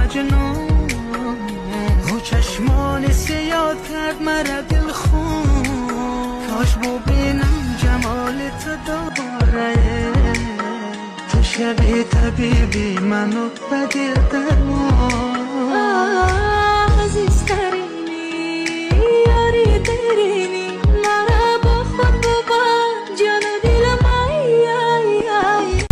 مجنون، او چشمان سیاد کرد مرا دل خون. کاش ببینم جمال تو دوباره، تو شبیه طبیبی منو به دل درمان.